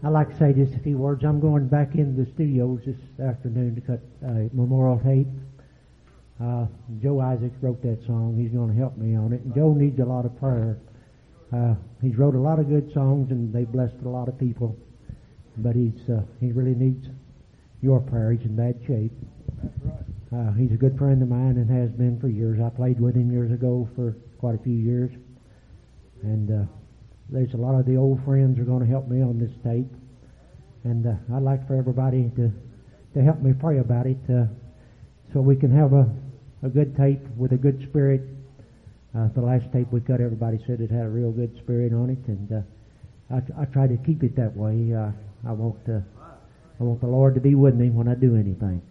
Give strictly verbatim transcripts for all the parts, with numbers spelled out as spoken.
I'd like to say just a few words. I'm going back into the studios this afternoon to cut a memorial tape. Uh, Joe Isaac wrote that song. He's going to help me on it. And Joe needs a lot of prayer. Uh, he's wrote a lot of good songs, and they blessed a lot of people. But he's uh, he really needs your prayer. He's in bad shape. That's right. Uh, he's a good friend of mine and has been for years. I played with him years ago for quite a few years. And uh, there's a lot of the old friends are going to help me on this tape. And uh, I'd like for everybody to, to help me pray about it uh, so we can have a, a good tape with a good spirit. Uh, the last tape we cut, everybody said it had a real good spirit on it, and uh, I, I try to keep it that way. Uh, I want uh, I want the Lord to be with me when I do anything.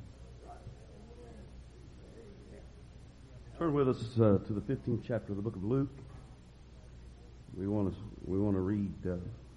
Turn with us uh, to the fifteenth chapter of the book of Luke. We want to we want to read uh,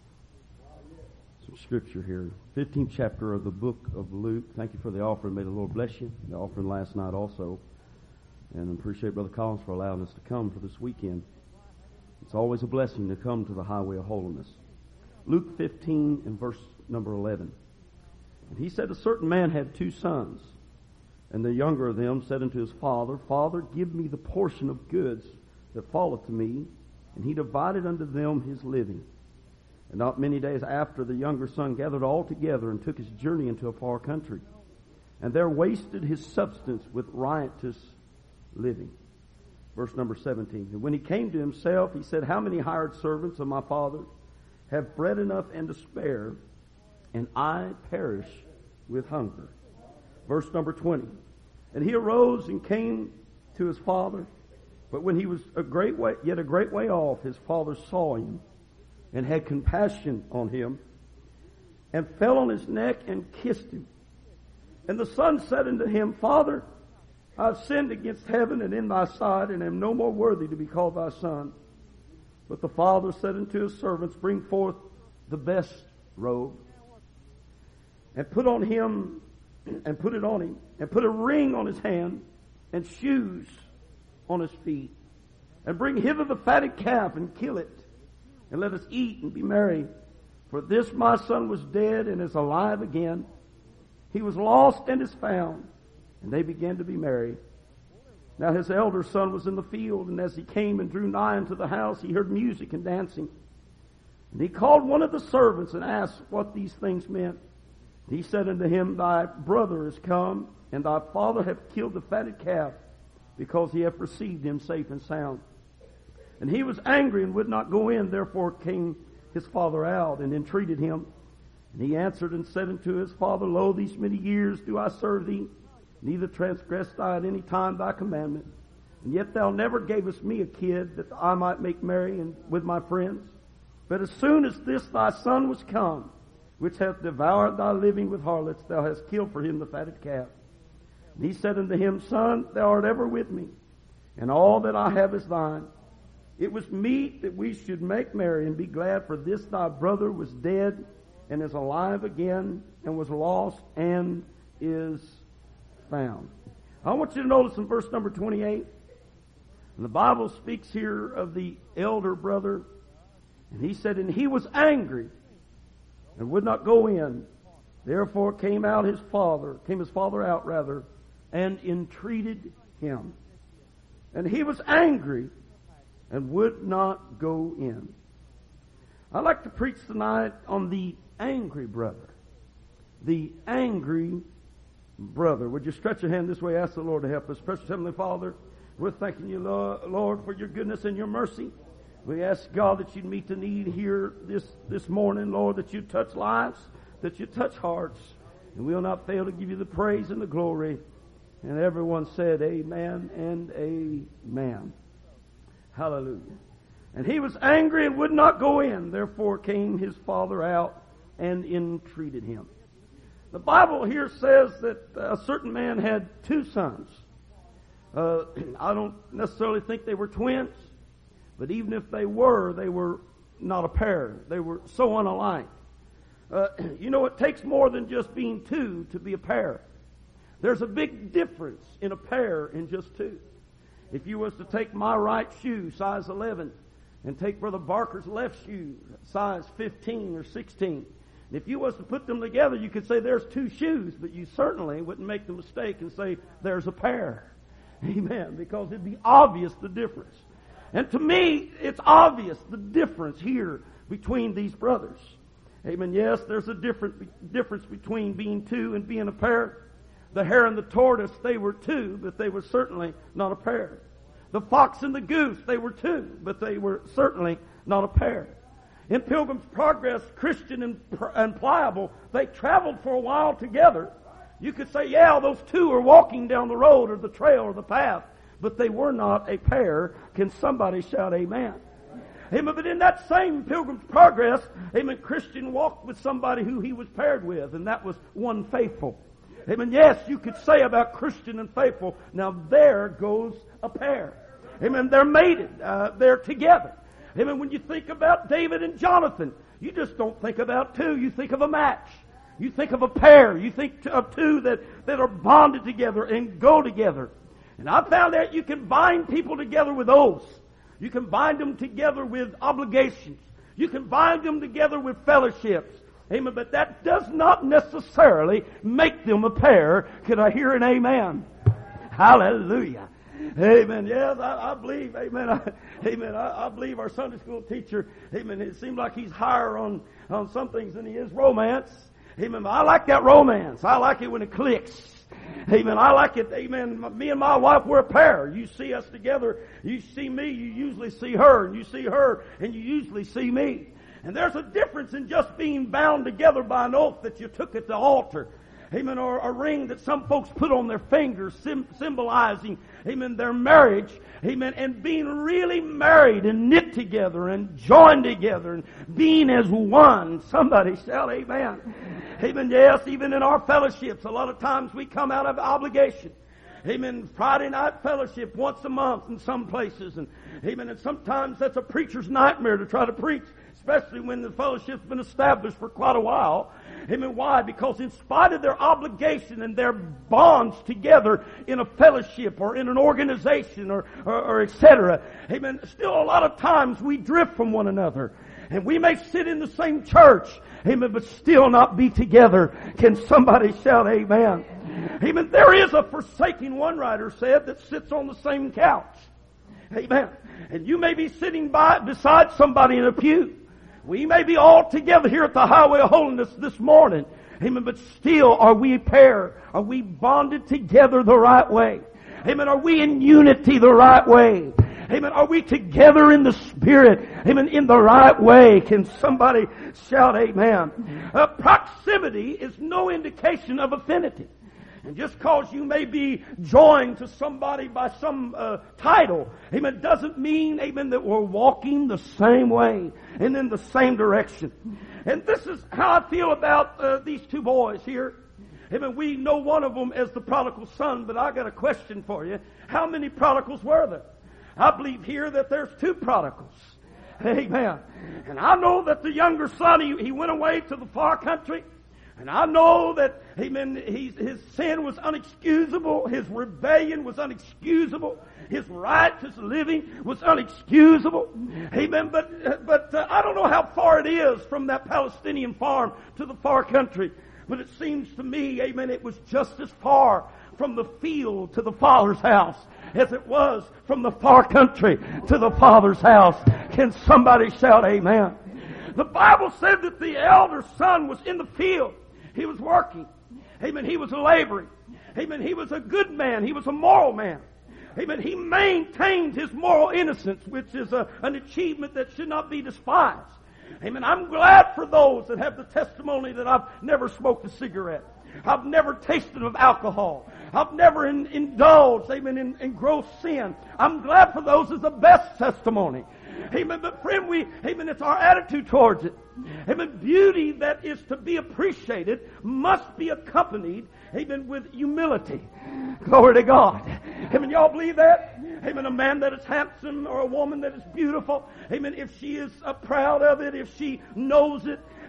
some scripture here. fifteenth chapter of the book of Luke. Thank you for the offering. May the Lord bless you. The offering last night also. And I appreciate Brother Collins for allowing us to come for this weekend. It's always a blessing to come to the highway of holiness. Luke fifteen and verse number eleven. And he said, a certain man had two sons. And the younger of them said unto his father, Father, give me the portion of goods that falleth to me. And he divided unto them his living. And not many days after, the younger son gathered all together and took his journey into a far country. And there wasted his substance with riotous living. Verse number seventeen. And when he came to himself, he said, how many hired servants of my father's have bread enough and to spare, and I perish with hunger. Verse number twenty. And he arose and came to his father. But when he was a great way, yet a great way off, his father saw him and had compassion on him and fell on his neck and kissed him. And the son said unto him, Father, I have sinned against heaven and in thy sight, and am no more worthy to be called thy son. But the father said unto his servants, bring forth the best robe, and put on him, and put it on him, and put a ring on his hand, and shoes on his feet. And bring hither the fatted calf, and kill it, and let us eat and be merry. For this my son was dead, and is alive again. He was lost, and is found. And they began to be merry. Now his elder son was in the field, and as he came and drew nigh unto the house, he heard music and dancing. And he called one of the servants and asked what these things meant. And he said unto him, Thy brother is come, and thy father hath killed the fatted calf, because he hath received him safe and sound. And he was angry and would not go in. Therefore came his father out and entreated him. And he answered and said unto his father, Lo, these many years do I serve thee, neither transgressed I at any time thy commandment. And yet thou never gavest me a kid, that I might make merry and with my friends. But as soon as this thy son was come, which hath devoured thy living with harlots, thou hast killed for him the fatted calf. And he said unto him, Son, thou art ever with me, and all that I have is thine. It was meet that we should make merry and be glad, for this thy brother was dead, and is alive again, and was lost, and is found. I want you to notice in verse number twenty-eight, and the Bible speaks here of the elder brother, and he said, and he was angry, and would not go in. Therefore came out his father, came his father out rather, and entreated him. And he was angry, and would not go in. I'd like to preach tonight on the angry brother. The angry brother. Would you stretch your hand this way? Ask the Lord to help us. Precious Heavenly Father, we're thanking you, Lord, for your goodness and your mercy. We ask, God, that you'd meet the need here this, this morning, Lord, that you'd touch lives, that you'd touch hearts, and we'll not fail to give you the praise and the glory. And everyone said, amen and amen. Hallelujah. And he was angry and would not go in. Therefore came his father out and entreated him. The Bible here says that a certain man had two sons. Uh, I don't necessarily think they were twins, but even if they were, they were not a pair. They were so unalike. Uh, you know, it takes more than just being two to be a pair. There's a big difference in a pair and just two. If you was to take my right shoe, size eleven, and take Brother Barker's left shoe, size fifteen or sixteen, And if you was to put them together, you could say there's two shoes, but you certainly wouldn't make the mistake and say there's a pair. Amen. Because it'd be obvious the difference. And to me, it's obvious the difference here between these brothers. Amen. Yes, there's a different difference between being two and being a pair. The hare and the tortoise, they were two, but they were certainly not a pair. The fox and the goose, they were two, but they were certainly not a pair. In Pilgrim's Progress, Christian and, and Pliable, they traveled for a while together. You could say, yeah, those two are walking down the road or the trail or the path, but they were not a pair. Can somebody shout amen? Amen. But in that same Pilgrim's Progress, amen, Christian walked with somebody who he was paired with, and that was one Faithful. Amen. Yes, you could say about Christian and Faithful, now there goes a pair. Amen. They're mated. Uh, they're together. Amen. When you think about David and Jonathan, you just don't think about two. You think of a match. You think of a pair. You think of two that, that are bonded together and go together. And I found out you can bind people together with oaths. You can bind them together with obligations. You can bind them together with fellowships. Amen. But that does not necessarily make them a pair. Can I hear an amen? Hallelujah. Amen. Yes, I, I believe. Amen. I, amen. I, I believe our Sunday school teacher. Amen. It seems like he's higher on, on some things than he is romance. Amen. I like that romance. I like it when it clicks. Amen. I like it. Amen. Me and my wife, we're a pair. You see us together. You see me. You usually see her. And you see her. And you usually see me. And there's a difference in just being bound together by an oath that you took at the altar. Amen. Or a ring that some folks put on their fingers sim- symbolizing, amen, their marriage. Amen. And being really married and knit together and joined together and being as one. Somebody shout amen. Amen. Yes, even in our fellowships, a lot of times we come out of obligation. Amen. Friday night fellowship once a month in some places. And amen. And sometimes that's a preacher's nightmare to try to preach, especially when the fellowship's been established for quite a while. Amen. Why? Because in spite of their obligation and their bonds together in a fellowship or in an organization or, or, or et cetera, amen, still a lot of times we drift from one another. And we may sit in the same church, amen, but still not be together. Can somebody shout amen? Amen. There is a forsaking, one writer said, that sits on the same couch. Amen. And you may be sitting by beside somebody in a pew. We may be all together here at the Highway of Holiness this morning. Amen. But still, are we a pair? Are we bonded together the right way? Amen. Are we in unity the right way? Amen. Are we together in the Spirit? Amen. In the right way. Can somebody shout amen? Uh, proximity is no indication of affinity. And just because you may be joined to somebody by some uh, title, amen, doesn't mean, amen, that we're walking the same way and in the same direction. And this is how I feel about uh, these two boys here. Amen. We know one of them as the prodigal son, but I got a question for you. How many prodigals were there? I believe here that there's two prodigals. Amen. And I know that the younger son, he, he went away to the far country. And I know that, amen, he's, his sin was unexcusable. His rebellion was unexcusable. His righteous living was unexcusable. Amen. But, but uh, I don't know how far it is from that Palestinian farm to the far country. But it seems to me, amen, it was just as far from the field to the Father's house as it was from the far country to the Father's house. Can somebody shout amen? The Bible said that the elder son was in the field. He was working. Amen. He was laboring. Amen. He was a good man. He was a moral man. Amen. He maintained his moral innocence, which is a, an achievement that should not be despised. Amen. I'm glad for those that have the testimony that I've never smoked a cigarette. I've never tasted of alcohol. I've never in, indulged, amen, in, in gross sin. I'm glad for those as the best testimony. Amen. But friend, we, amen, it's our attitude towards it. Amen. Beauty that is to be appreciated must be accompanied, amen, with humility. Glory to God. Amen. Y'all believe that? Amen. A man that is handsome or a woman that is beautiful, amen, if she is uh, proud of it, if she knows it,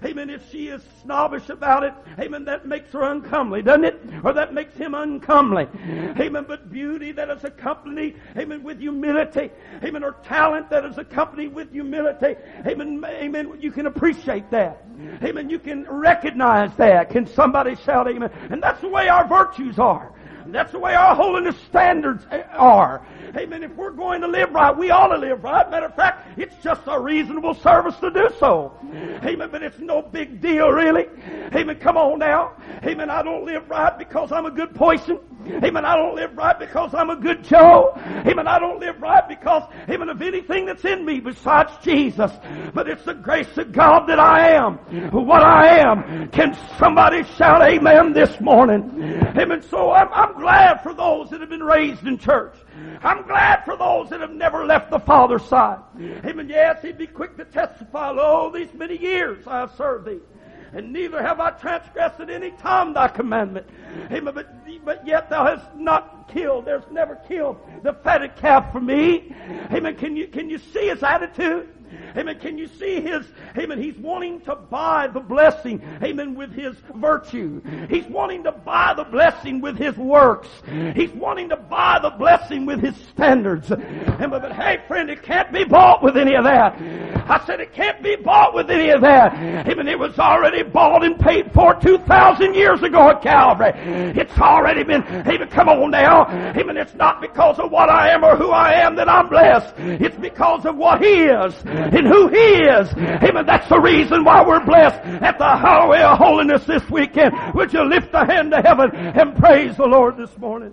amen, if she is snobbish about it, amen, that makes her uncomely, doesn't it? Or that makes him uncomely. Amen, but beauty that is accompanied, amen, with humility, amen, or talent that is accompanied with humility, amen, amen, you can appreciate that. Amen, you can recognize that. Can somebody shout amen? And that's the way our virtues are. That's the way our holiness standards are. Amen. If we're going to live right, we ought to live right. Matter of fact, it's just a reasonable service to do so. Amen. But it's no big deal, really. Amen. Come on now. Amen. I don't live right because I'm a good person. Amen. I don't live right because I'm a good Joe. Amen. I don't live right because, amen, of anything that's in me besides Jesus. But it's the grace of God that I am what I am. Can somebody shout amen this morning? Amen. So I'm, I'm glad for those that have been raised in church. I'm glad for those that have never left the Father's side. Amen. Yes, he'd be quick to testify, oh, these many years I have served thee, and neither have I transgressed at any time thy commandment. Amen. But, but yet thou hast not killed. There's never killed the fatted calf for me. Amen. Can you, can you see his attitude? Amen. Can you see his, amen, he's wanting to buy the blessing, amen, with his virtue. He's wanting to buy the blessing with his works. He's wanting to buy the blessing with his standards. Amen. But hey, friend, it can't be bought with any of that. I said it can't be bought with any of that. Amen. It was already bought and paid for two thousand years ago at Calvary. It's already been, amen, come on now. Amen. It's not because of what I am or who I am that I'm blessed. It's because of what he is and who he is. Amen. That's the reason why we're blessed at the highway of holiness this weekend. Would you lift a hand to heaven and praise the Lord this morning?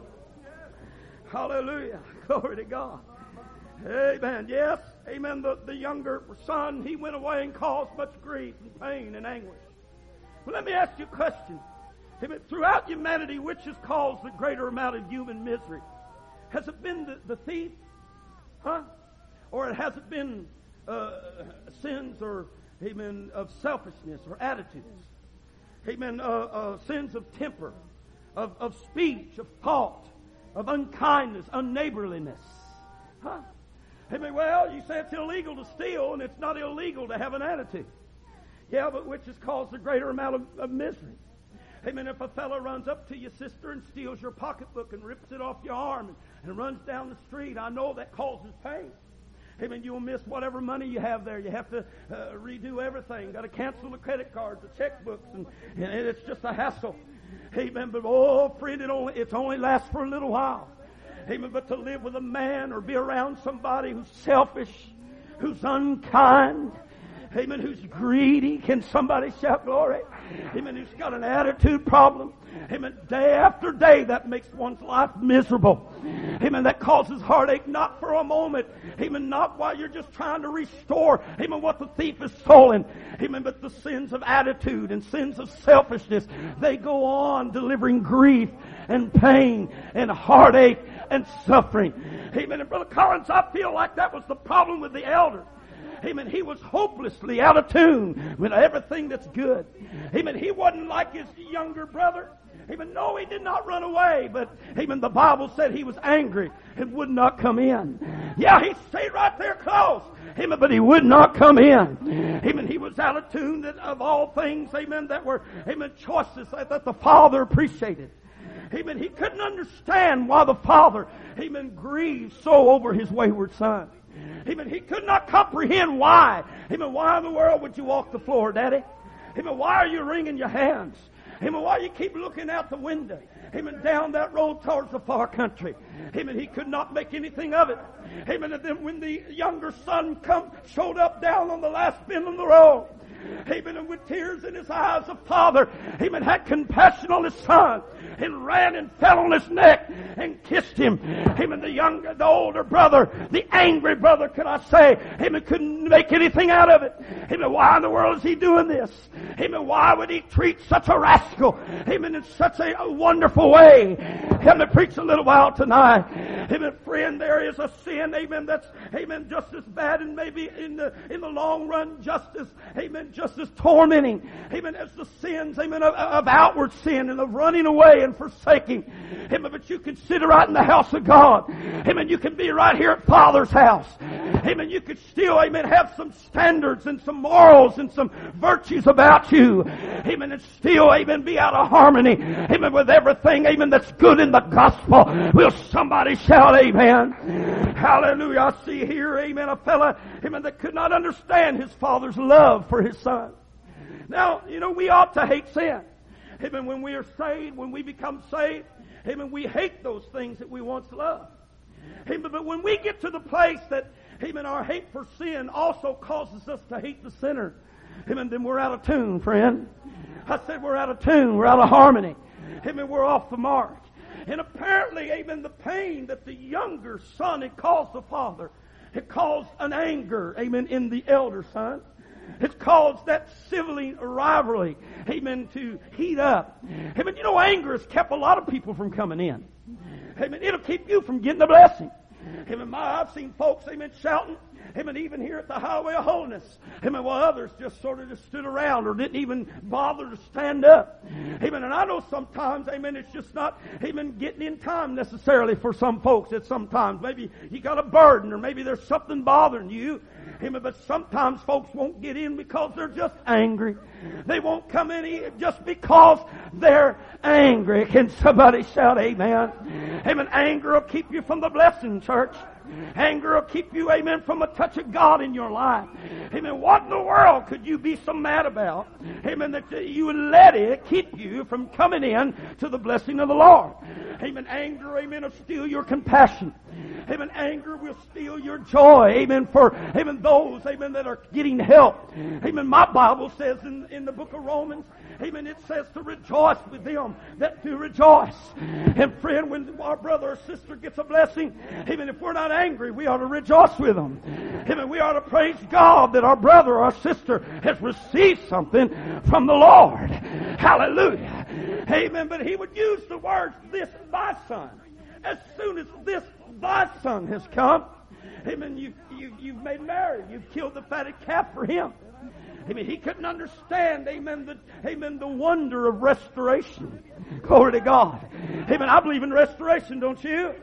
Hallelujah. Glory to God. Amen. Yes. Amen. The, the younger son, he went away and caused much grief and pain and anguish. Well, let me ask you a question. Amen. Throughout humanity, which has caused the greater amount of human misery? Has it been the, the thief? Huh? Or has it been uh, sins or, amen, of selfishness or attitudes? Amen. Uh, uh, sins of temper, of, of speech, of thought, of unkindness, unneighborliness. Huh? Amen. Well, you say it's illegal to steal, and it's not illegal to have an attitude. Yeah, but which has caused a greater amount of, of misery? Amen. If a fellow runs up to your sister and steals your pocketbook and rips it off your arm and, and runs down the street, I know that causes pain. Amen. You'll miss whatever money you have there. You have to uh, redo everything. Got to cancel the credit cards, the checkbooks, and, and it's just a hassle. Amen. But oh, friend, it only it only lasts for a little while. Amen. But to live with a man or be around somebody who's selfish, who's unkind, amen, who's greedy, can somebody shout glory? Amen. Who's got an attitude problem. Amen. Day after day, that makes one's life miserable. Amen. That causes heartache, not for a moment. Amen. Not while you're just trying to restore, amen, what the thief has stolen. Amen. But the sins of attitude and sins of selfishness, they go on delivering grief and pain and heartache and suffering. Amen. And Brother Collins, I feel like that was the problem with the elder. Amen. He was hopelessly out of tune with everything that's good. Amen. He wasn't like his younger brother. Amen. No, he did not run away, but amen, the Bible said he was angry and would not come in. Yeah, he stayed right there close. Amen, but he would not come in. Amen. He was out of tune that of all things, amen, that were, amen, choices that, that the Father appreciated. Amen. He couldn't understand why the Father, amen, grieved so over his wayward son. Amen. He could not comprehend why. Amen. Why in the world would you walk the floor, Daddy? Amen. Why are you wringing your hands? Amen. Why you keep looking out the window? Amen. Down that road towards the far country. Amen. He could not make anything of it. Amen. And then when the younger son come, showed up down on the last bend of the road. Amen. And with tears in his eyes, the father, amen, had compassion on his son and ran and fell on his neck and kissed him. Amen. The younger, the older brother, the angry brother, could I say, amen, couldn't make anything out of it. Amen. Why in the world is he doing this? Amen. Why would he treat such a rascal? Amen. In such a, a wonderful way. Let me preach a little while tonight. Amen. Friend, there is a sin, amen, that's, amen, just as bad and maybe in the, in the long run just as, amen, just as tormenting, amen, as the sins, amen, of, of outward sin and of running away and forsaking. Amen. But you can sit right in the house of God. Amen. You can be right here at Father's house. Amen. Amen. You could still, amen, have some standards and some morals and some virtues about you. Amen. And still, amen, be out of harmony. Amen. With everything, amen, that's good in the gospel. Will somebody shout amen? Hallelujah. I see here, amen, a fella, amen, that could not understand his father's love for his son. Now, you know, we ought to hate sin. Amen. When we are saved, when we become saved, amen, we hate those things that we once loved. Amen. But when we get to the place that, amen, our hate for sin also causes us to hate the sinner, amen, then we're out of tune, friend. I said we're out of tune. We're out of harmony. Amen. We're off the mark. And apparently, amen, the pain that the younger son had caused the father, it caused an anger, amen, in the elder son. It's caused that sibling rivalry, amen, to heat up. Amen. You know, anger has kept a lot of people from coming in. Amen. It'll keep you from getting the blessing. Amen. My, I've seen folks, amen, shouting. Amen. Even here at the Highway of Holiness. Amen. While others just sort of just stood around or didn't even bother to stand up. Amen. And I know sometimes, amen, it's just not, amen, getting in time necessarily for some folks. It's sometimes maybe you got a burden or maybe there's something bothering you. Amen. But sometimes folks won't get in because they're just angry. They won't come in just because they're angry. Can somebody shout amen? Amen. Anger will keep you from the blessing, church. Anger will keep you, amen, from a touch of God in your life. Amen. What in the world could you be so mad about? Amen. That you would let it keep you from coming in to the blessing of the Lord. Amen. Anger, amen, will steal your compassion. Amen. Anger will steal your joy. Amen. For, amen, those, amen, that are getting help. Amen. My Bible says in, in the book of Romans, amen, it says to rejoice with them that do rejoice. And friend, when our brother or sister gets a blessing, amen, if we're not angry, we ought to rejoice with them. Amen. We ought to praise God that our brother or our sister has received something from the Lord. Hallelujah. Amen. But he would use the words, this thy son. As soon as this thy son has come, amen, you, you, you've made merry. You've killed the fatted calf for him. Amen. He couldn't understand, amen, the, amen, the wonder of restoration. Glory to God. Amen. I believe in restoration, don't you?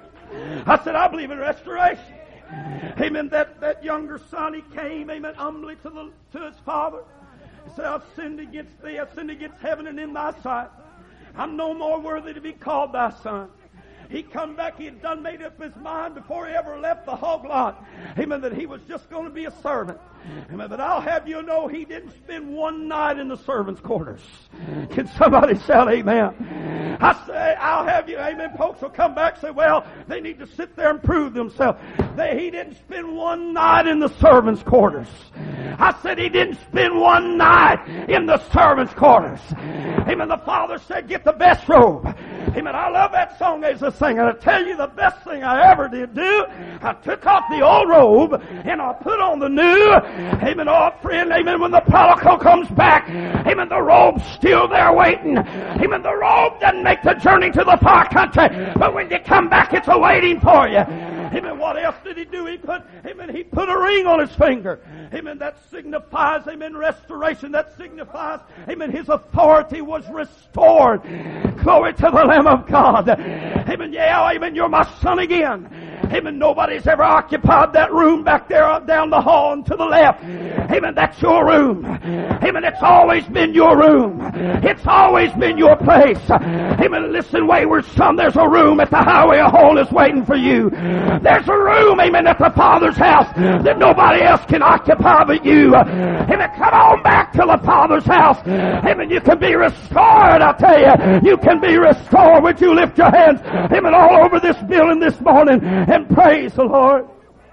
I said, I believe in restoration. Amen. That, that younger son, he came, amen, humbly to, the, to his father. He said, I've sinned against thee. I've sinned against heaven and in thy sight. I'm no more worthy to be called thy son. He come back, he had done made up his mind before he ever left the hog lot. Amen, that he was just going to be a servant. Amen, but I'll have you know he didn't spend one night in the servants' quarters. Can somebody shout amen? I say, I'll have you, amen. Folks will come back and say, well, they need to sit there and prove themselves. They, he didn't spend one night in the servants' quarters. I said he didn't spend one night in the servants' quarters. Amen. The father said, get the best robe. Amen. I love that song as a singer. I tell you the best thing I ever did do, I took off the old robe and I put on the new. Amen. Oh, friend, amen. When the prodigal comes back, amen, the robe's still there waiting. Amen. The robe doesn't make the journey to the far country, but when you come back, it's awaiting for you. Amen. What else did he do? He put, amen, he put a ring on his finger. Amen. That signifies, amen, restoration. That signifies, amen, his authority was restored. Glory to the Lamb of God. Amen. Yeah, amen, you're my son again. Amen. Nobody's ever occupied that room back there down the hall and to the left. Amen. That's your room. Amen. It's always been your room. It's always been your place. Amen. Listen, wayward son, there's a room at the Highway of Holiness waiting for you. There's a room, amen, at the Father's house that nobody else can occupy but you. Amen. Come on back to the Father's house. Amen. You can be restored, I tell you. You can be restored. Would you lift your hands, amen, all over this building this morning and praise the Lord.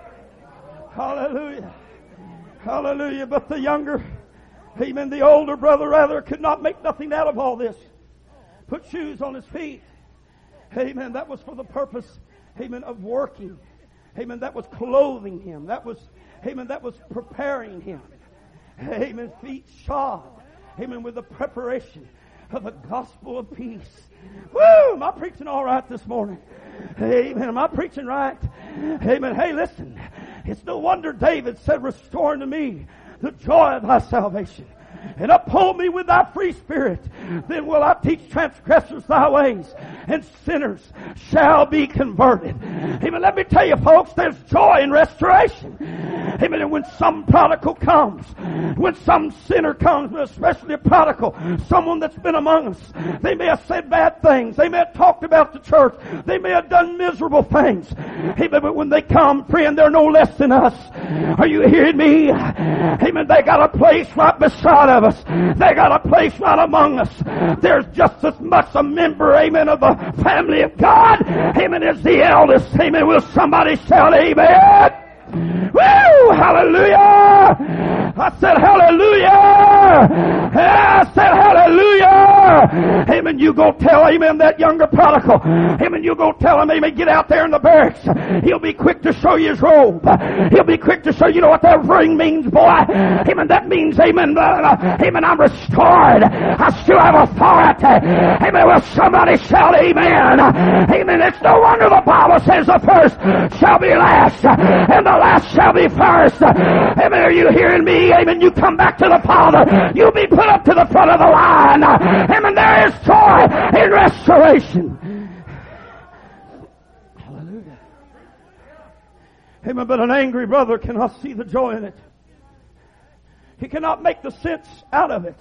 Hallelujah. Hallelujah. But the younger, amen, the older brother rather could not make nothing out of all this. Put shoes on his feet. Amen. That was for the purpose, amen, of working. Amen. That was clothing him. That was, amen, that was preparing him. Amen. Feet shod. Amen. With the preparation of the gospel of peace. Woo! Am I preaching all right this morning? Amen. Am I preaching right? Amen. Hey, listen. It's no wonder David said, restore unto me the joy of thy salvation. and uphold me with thy free spirit. Then will I teach transgressors thy ways, and sinners shall be converted. Amen. Let me tell you, folks, there's joy in restoration. Amen. And when some prodigal comes, when some sinner comes, but especially a prodigal, someone that's been among us, they may have said bad things. They may have talked about the church. They may have done miserable things. Amen. But when they come, friend, they're no less than us. Are you hearing me? Amen. They got a place right beside of us. They got a place right among us. There's just as much a member, amen, of the family of God, amen, as the eldest. Amen. Will somebody shout amen? Woo! Hallelujah! I said hallelujah! I said hallelujah! Amen. You go tell, amen, that younger prodigal. Amen. You go tell him, amen, get out there in the barracks. He'll be quick to show you his robe. He'll be quick to show you, you know what that ring means, boy. Amen. That means, amen, uh, amen, I'm restored. I still have authority. Amen. Will somebody shout amen? Amen. It's no wonder the Bible says the first shall be last, and the last shall be first. Amen. Are you hearing me? Amen. You come back to the Father. You'll be put up to the front of the line. Amen. There is joy in restoration. Hallelujah. Amen. But an angry brother cannot see the joy in it. He cannot make the sense out of it.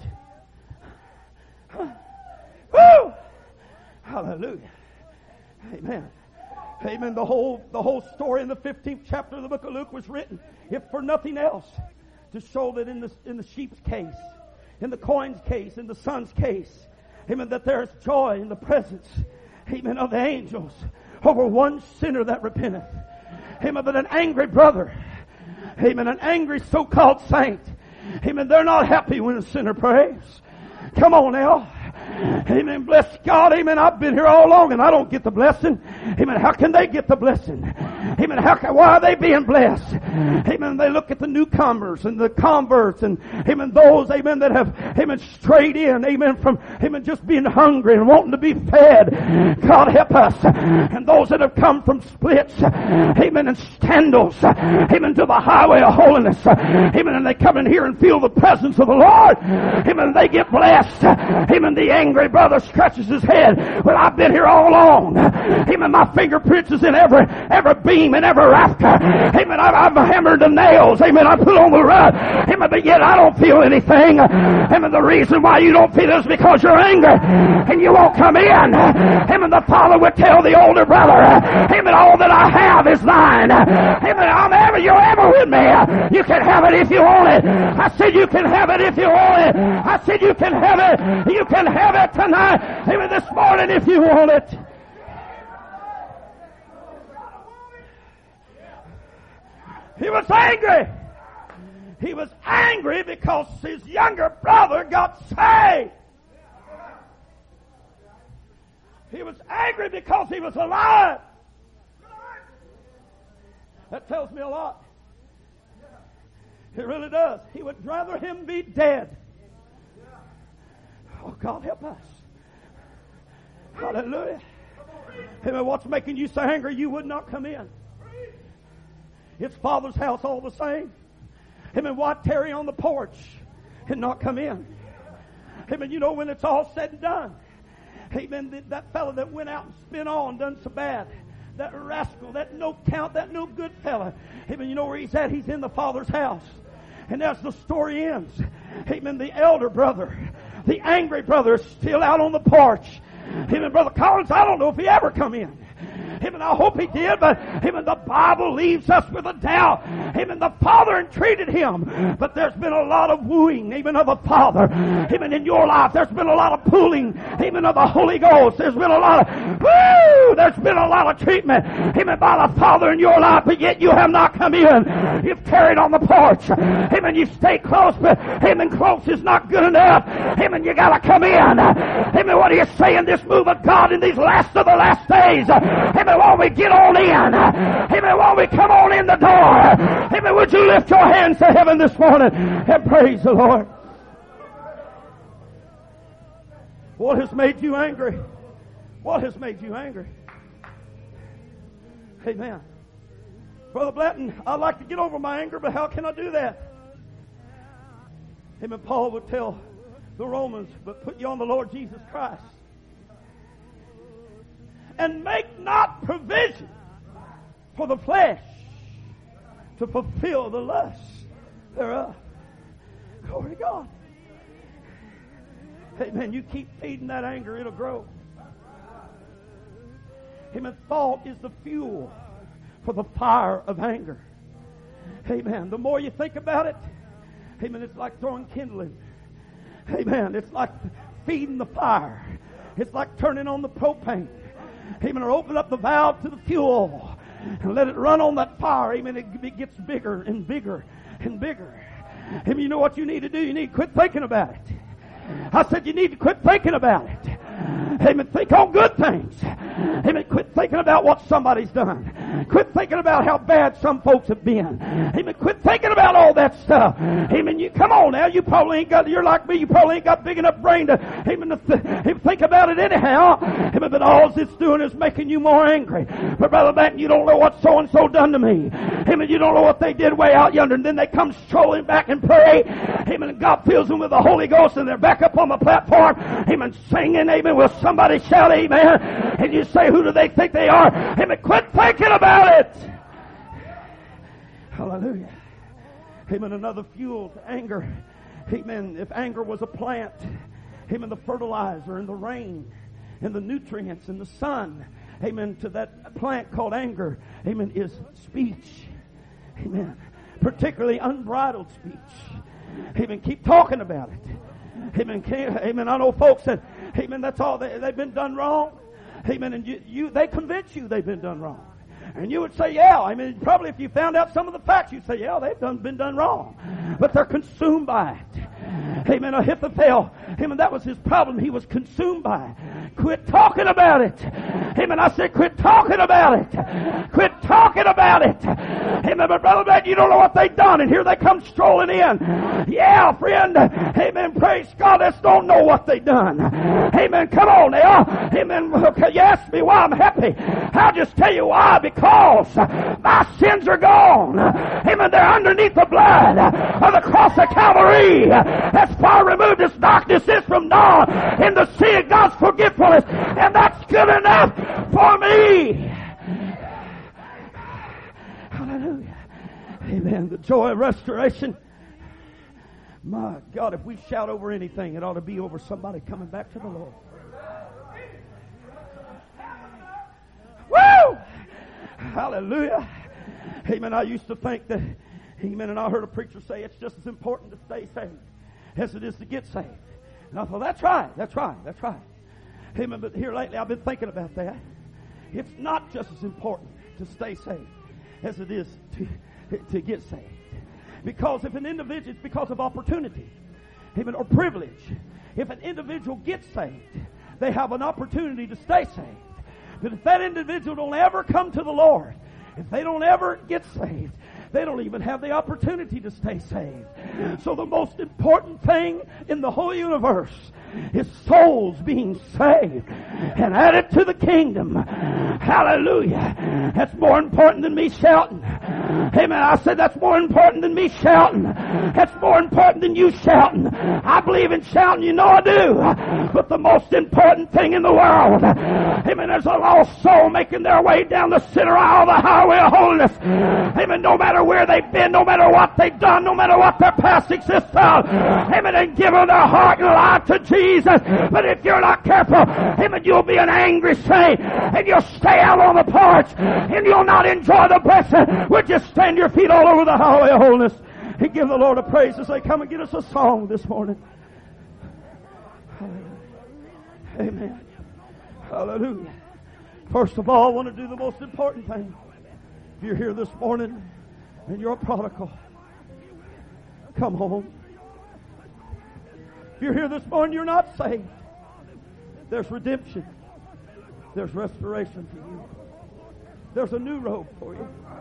Woo! Hallelujah. Amen. Amen. The whole, the whole story in the fifteenth chapter of the book of Luke was written, if for nothing else, to show that in the, in the sheep's case, in the coin's case, in the son's case, amen, that there is joy in the presence, amen, of the angels over one sinner that repenteth. Amen. But an angry brother, amen, an angry so-called saint, amen, they're not happy when a sinner prays. Come on now. Amen. Bless God. Amen. I've been here all along and I don't get the blessing. Amen. How can they get the blessing? Amen. How can, why are they being blessed? Amen. They look at the newcomers and the converts and, amen, those, amen, that have, amen, strayed in, amen, from, amen, just being hungry and wanting to be fed. God help us. And those that have come from splits, amen, and scandals, amen, to the highway of holiness, amen, and they come in here and feel the presence of the Lord, amen, they get blessed. Amen. The angry brother scratches his head. Well, I've been here all along. Amen. My fingerprints is in every every beam and every rafter. Amen. I've, I've hammered the nails. Amen. I put on the rug. Amen. But yet I don't feel anything. Amen. The reason why you don't feel it is because you're angry and you won't come in. Amen. The father would tell the older brother, amen, all that I have is thine. Amen. I'm ever, you're ever with me. You can have it if you want it. I said you can have it if you want it. I said you can have it. You can have it tonight. Amen. This morning if you want it. He was angry. He was angry because his younger brother got saved. He was angry because he was alive. That tells me a lot. It really does. He would rather him be dead. Oh, God help us. Hallelujah. Amen. What's making you so angry you would not come in? It's Father's house all the same. Amen. Why tarry on the porch and not come in? Amen. You know when it's all said and done. Amen. That, that fellow that went out and spent on done so bad. That rascal, that no count, that no good fella. Amen. You know where he's at? He's in the Father's house. And as the story ends, amen, the elder brother, the angry brother is still out on the porch. Amen. Brother Collins, I don't know if he ever come in. Amen. I hope he did, but amen, the Bible leaves us with a doubt. Amen. The Father entreated him, but there's been a lot of wooing, amen, of the Father. Amen. In your life, there's been a lot of pulling, amen, of the Holy Ghost. There's been a lot of, woo, there's been a lot of treatment, amen, by the Father in your life, but yet you have not come in. You've carried on the porch. Amen. You stay close, but amen, close is not good enough. Amen. You gotta come in. Amen. What are you saying? This move of God in these last of the last days. Amen. Won't we get on in? Amen. Won't we come on in the door? Amen. Would you lift your hands to heaven this morning and praise the Lord? What has made you angry? What has made you angry? Amen. Brother Blanton, I'd like to get over my anger, but how can I do that? Him and Paul would tell the Romans, but put you on the Lord Jesus Christ. And make not provision for the flesh to fulfill the lust thereof. Glory to God. Amen. You keep feeding that anger, it'll grow. Amen. Thought is the fuel for the fire of anger. Amen. The more you think about it, amen, it's like throwing kindling. Amen. It's like feeding the fire. It's like turning on the propane. Amen. Or open up the valve to the fuel and let it run on that fire. Amen. It, it gets bigger and bigger and bigger. Amen. You know what you need to do? You need to quit thinking about it. I said you need to quit thinking about it. Amen. Think on good things. Amen. Quit thinking about what somebody's done. Quit thinking about how bad some folks have been. Amen. Quit thinking about all that stuff. Amen. You come on now. You probably ain't got. You're like me. You probably ain't got big enough brain to. Amen. To th- think about it anyhow. Amen. But all it's doing is making you more angry. But brother Benton, you don't know what so and so done to me. Amen. You don't know what they did way out yonder, and then they come strolling back and pray. Amen. And God fills them with the Holy Ghost, and they're back up on the platform. Amen. Singing. Amen. Will somebody shout amen? And you say, who do they think they are? Amen. Quit thinking about it. Hallelujah. Amen. Another fuel to anger. Amen. If anger was a plant, amen, the fertilizer and the rain and the nutrients and the sun, amen, to that plant called anger, amen, is speech. Amen. Particularly unbridled speech. Amen. Keep talking about it. Amen. Amen. I know folks that, amen, that's all they, they've been done wrong. Amen. And you, you, they convince you they've been done wrong. And you would say, yeah. I mean, probably if you found out some of the facts, you'd say, yeah, they've done, been done wrong. But they're consumed by it. Amen. Ahithophel, amen, that was his problem. He was consumed by it. Quit talking about it. Amen. I said, quit talking about it. Quit talking about it. Amen. But brother, man, you don't know what they've done. And here they come strolling in. Yeah, friend. Amen. Praise God. Let's don't know what they've done. Amen. Come on now. Amen. Okay, you ask me why I'm happy. I'll just tell you why. Because my sins are gone. Amen. They're underneath the blood of the cross of Calvary. As far removed as darkness is from dawn, in the sea of God's forgetfulness, and that's good enough for me. Hallelujah. Amen. The joy of restoration. My God, if we shout over anything, it ought to be over somebody coming back to the Lord. Woo! Hallelujah. Amen. I used to think that, amen, and I heard a preacher say it's just as important to stay saved as it is to get saved. And I thought, that's right, that's right, that's right. Amen. But here lately I've been thinking about that. It's not just as important to stay saved as it is to, to get saved. Because if an individual, it's because of opportunity, amen, or privilege. If an individual gets saved, they have an opportunity to stay saved. But if that individual don't ever come to the Lord, if they don't ever get saved, they don't even have the opportunity to stay saved. So the most important thing in the whole universe is souls being saved and added to the kingdom. Hallelujah. That's more important than me shouting. Amen. I said that's more important than me shouting. That's more important than you shouting. I believe in shouting, you know I do. But the most important thing in the world, amen, there's a lost soul making their way down the center aisle of the highway of holiness. Amen. No matter where they've been, no matter what they've done, no matter what their past exists of, amen, and giving their heart and life to Jesus. But if you're not careful, amen, you'll be an angry saint, and you'll stay out on the porch, and you'll not enjoy the blessing. We'll just stand your feet all over the highway of holiness and give the Lord a praise as they come and get us a song this morning. Amen. Hallelujah. First of all, I want to do the most important thing. If you're here this morning and you're a prodigal, come home. If you're here this morning, you're not saved. There's redemption. There's restoration for you. There's a new road for you.